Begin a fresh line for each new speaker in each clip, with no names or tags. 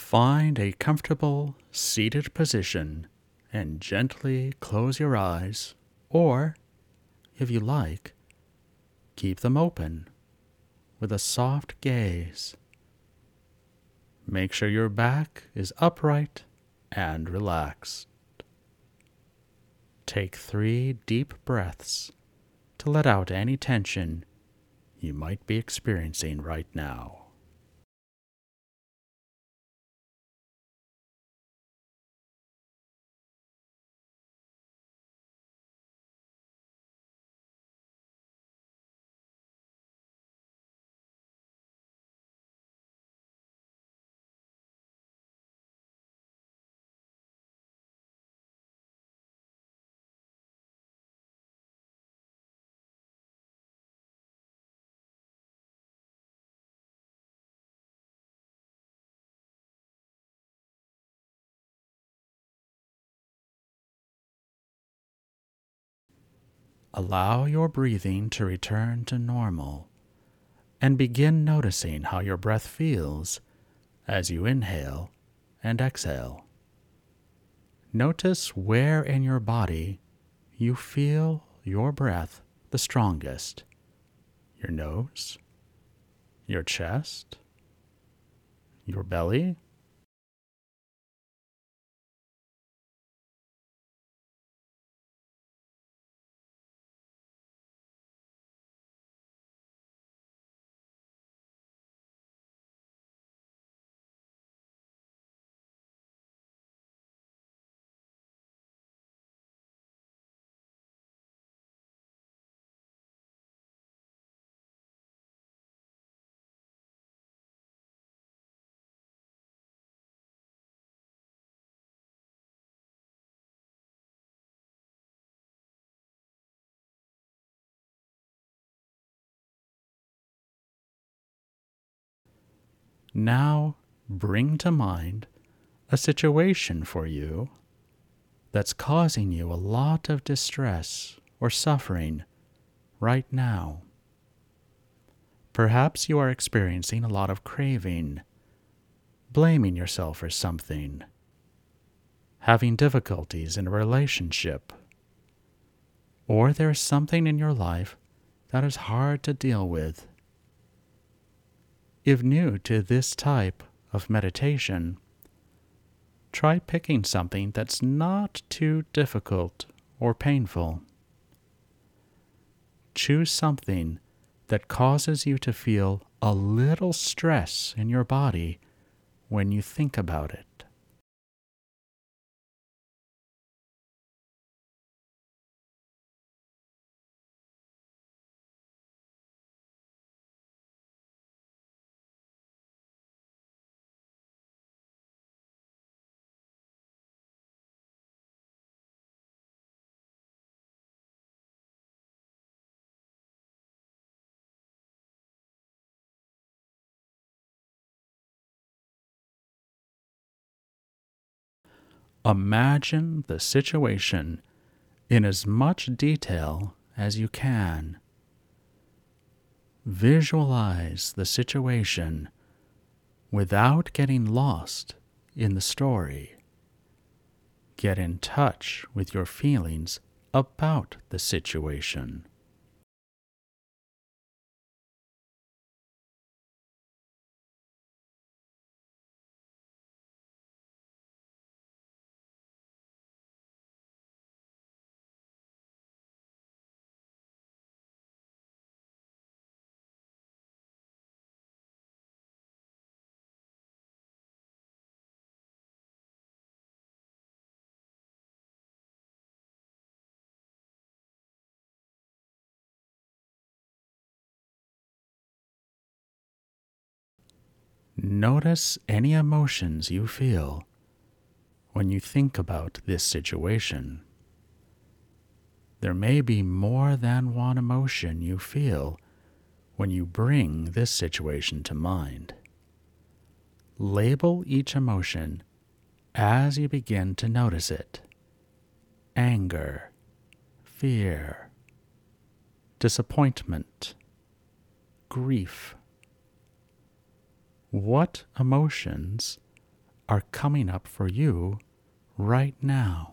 Find a comfortable, seated position and gently close your eyes, or, if you like, keep them open with a soft gaze. Make sure your back is upright and relaxed. Take 3 deep breaths to let out any tension you might be experiencing right now. Allow your breathing to return to normal and begin noticing how your breath feels as you inhale and exhale. Notice where in your body you feel your breath the strongest. Your nose, your chest, your belly. Now bring to mind a situation for you that's causing you a lot of distress or suffering right now. Perhaps you are experiencing a lot of craving, blaming yourself for something, having difficulties in a relationship, or there's something in your life that is hard to deal with. If new to this type of meditation, try picking something that's not too difficult or painful. Choose something that causes you to feel a little stress in your body when you think about it. Imagine the situation in as much detail as you can. Visualize the situation without getting lost in the story. Get in touch with your feelings about the situation. Notice any emotions you feel when you think about this situation. There may be more than one emotion you feel when you bring this situation to mind. Label each emotion as you begin to notice it. Anger, fear, disappointment, grief. What emotions are coming up for you right now.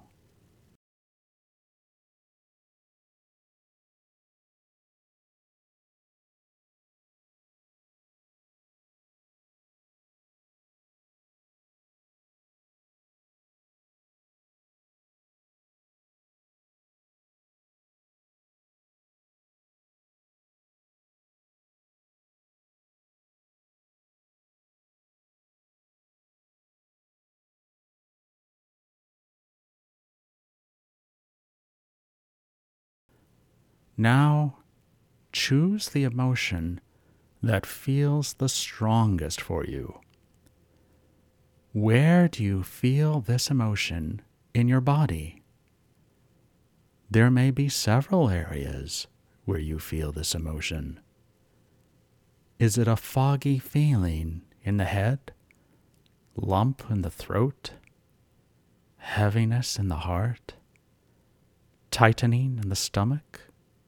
Now, choose the emotion that feels the strongest for you. Where do you feel this emotion in your body? There may be several areas where you feel this emotion. Is it a foggy feeling in the head, lump in the throat, heaviness in the heart, tightening in the stomach?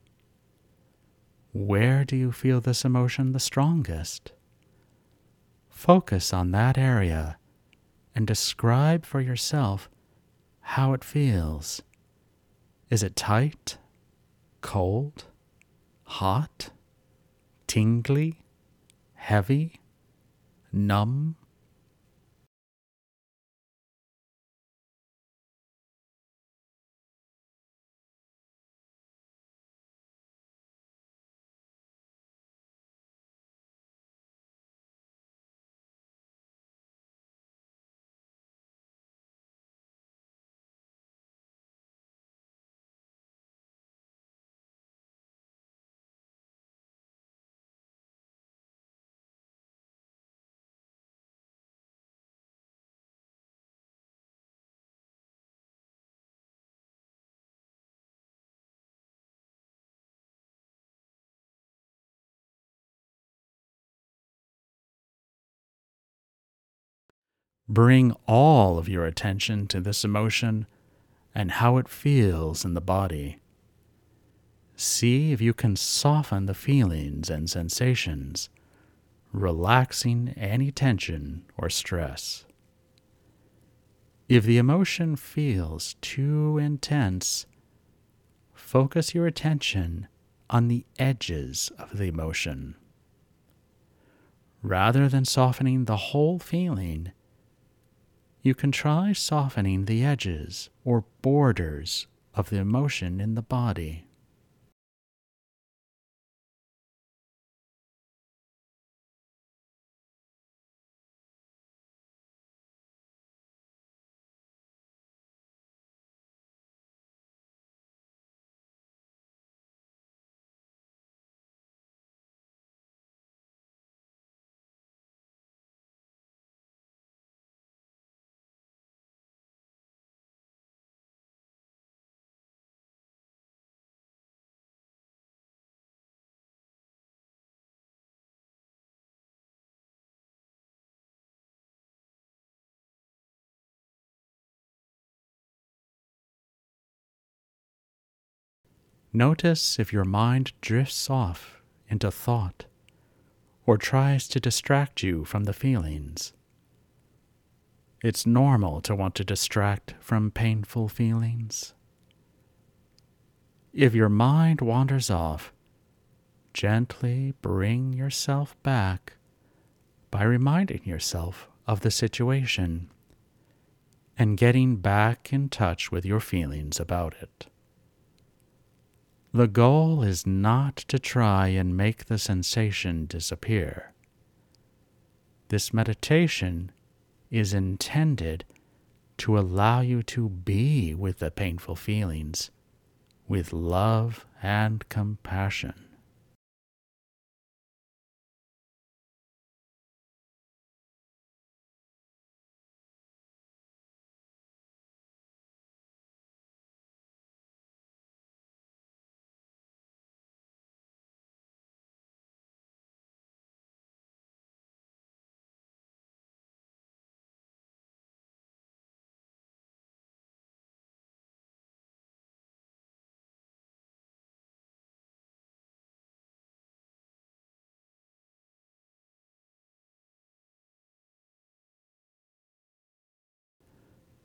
Where do you feel this emotion the strongest? Focus on that area and describe for yourself how it feels. Is it tight, cold, hot, tingly, heavy, numb? Bring all of your attention to this emotion and how it feels in the body. See if you can soften the feelings and sensations, relaxing any tension or stress. If the emotion feels too intense, focus your attention on the edges of the emotion. Rather than softening the whole feeling, you can try softening the edges or borders of the emotion in the body. Notice if your mind drifts off into thought or tries to distract you from the feelings. It's normal to want to distract from painful feelings. If your mind wanders off, gently bring yourself back by reminding yourself of the situation and getting back in touch with your feelings about it. The goal is not to try and make the sensation disappear. This meditation is intended to allow you to be with the painful feelings with love and compassion.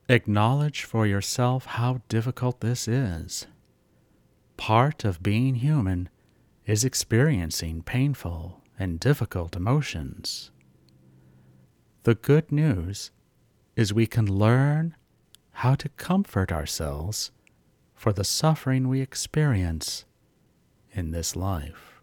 Acknowledge for yourself how difficult this is. Part of being human is experiencing painful and difficult emotions. The good news is we can learn how to comfort ourselves for the suffering we experience in this life.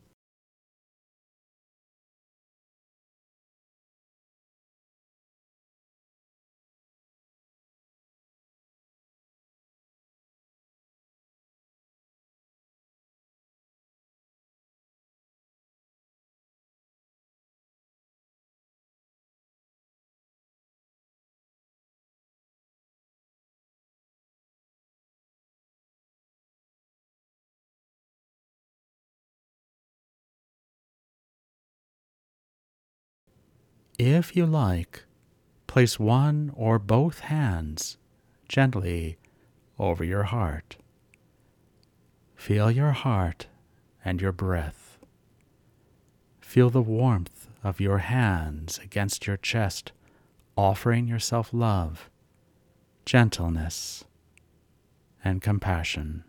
If you like, place one or both hands gently over your heart. Feel your heart and your breath. Feel the warmth of your hands against your chest, offering yourself love, gentleness, and compassion.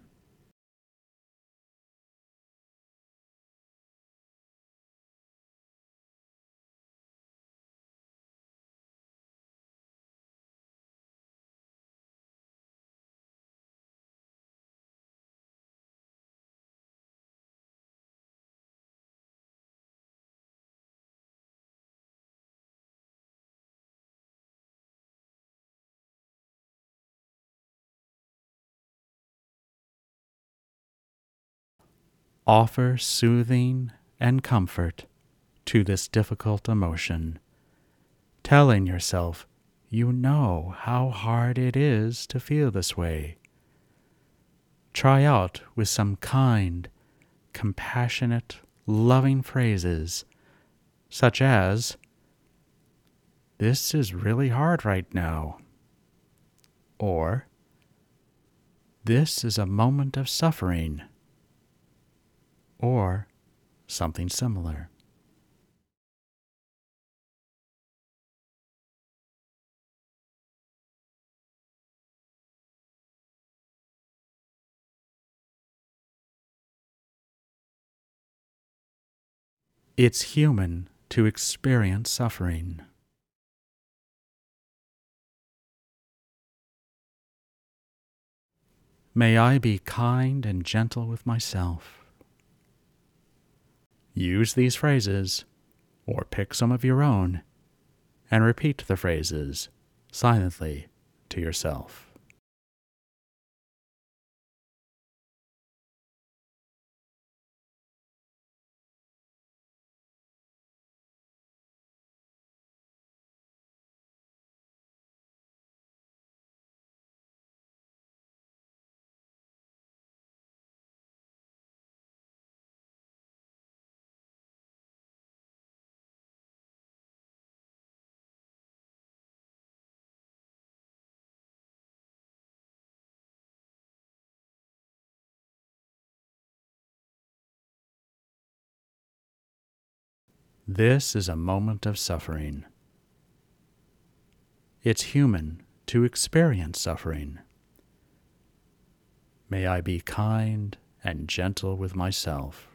Offer soothing and comfort to this difficult emotion, telling yourself you know how hard it is to feel this way. Try out with some kind, compassionate, loving phrases, such as, "This is really hard right now," or "This is a moment of suffering," or something similar. It's human to experience suffering. May I be kind and gentle with myself. Use these phrases, or pick some of your own, and repeat the phrases silently to yourself. This is a moment of suffering. It's human to experience suffering. May I be kind and gentle with myself.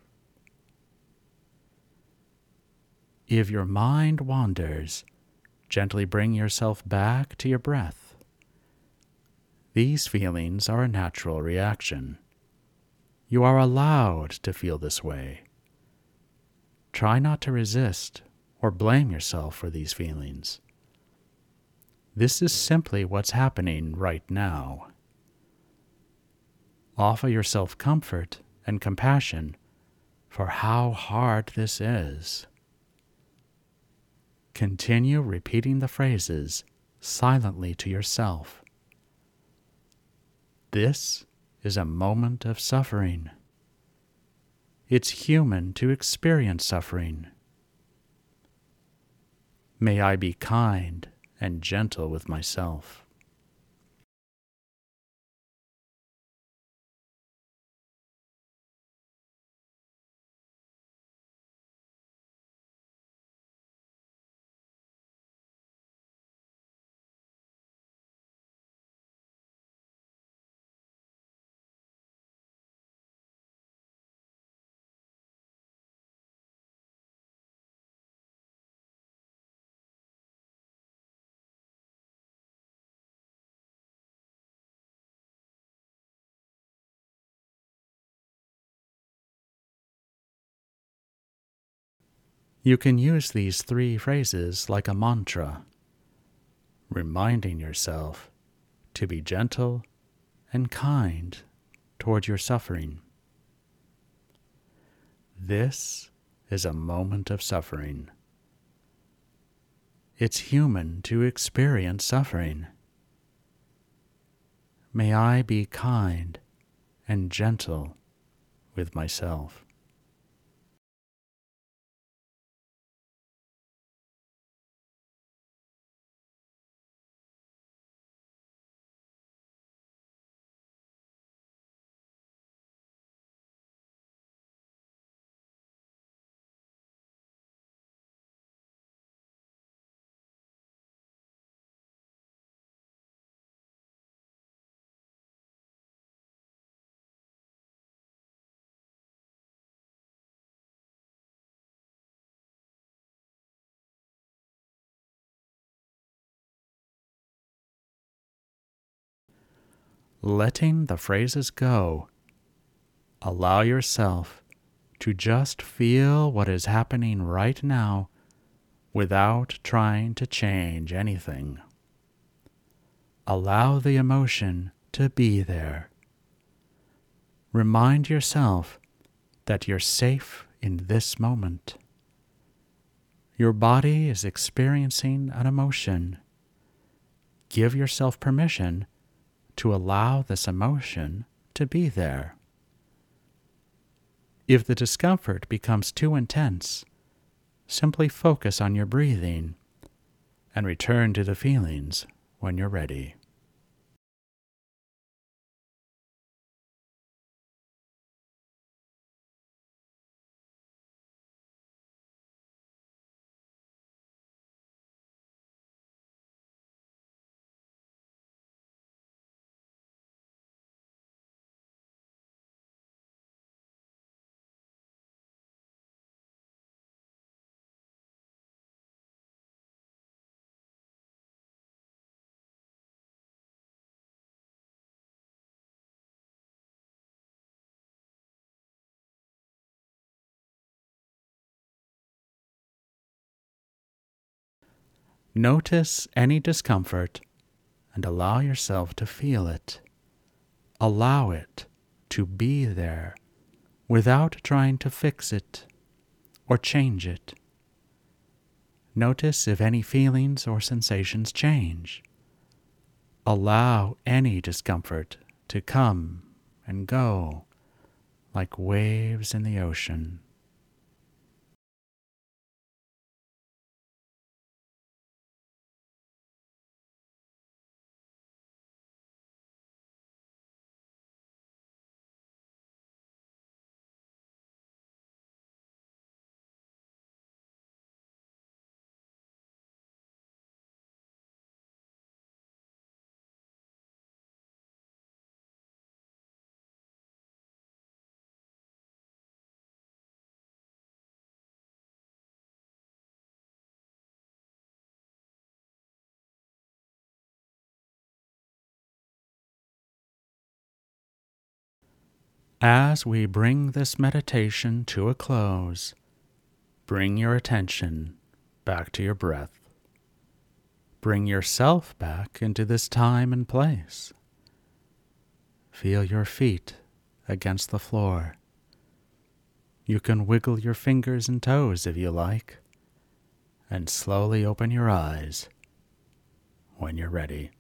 If your mind wanders, gently bring yourself back to your breath. These feelings are a natural reaction. You are allowed to feel this way. Try not to resist or blame yourself for these feelings. This is simply what's happening right now. Offer yourself comfort and compassion for how hard this is. Continue repeating the phrases silently to yourself. This is a moment of suffering. It's human to experience suffering. May I be kind and gentle with myself. You can use these 3 phrases like a mantra, reminding yourself to be gentle and kind toward your suffering. This is a moment of suffering. It's human to experience suffering. May I be kind and gentle with myself. Letting the phrases go, allow yourself to just feel what is happening right now without trying to change anything. Allow the emotion to be there. Remind yourself that you're safe in this moment. Your body is experiencing an emotion. Give yourself permission to allow this emotion to be there. If the discomfort becomes too intense, simply focus on your breathing and return to the feelings when you're ready. Notice any discomfort and allow yourself to feel it. Allow it to be there without trying to fix it or change it. Notice if any feelings or sensations change. Allow any discomfort to come and go like waves in the ocean. As we bring this meditation to a close, bring your attention back to your breath. Bring yourself back into this time and place. Feel your feet against the floor. You can wiggle your fingers and toes if you like, and slowly open your eyes when you're ready.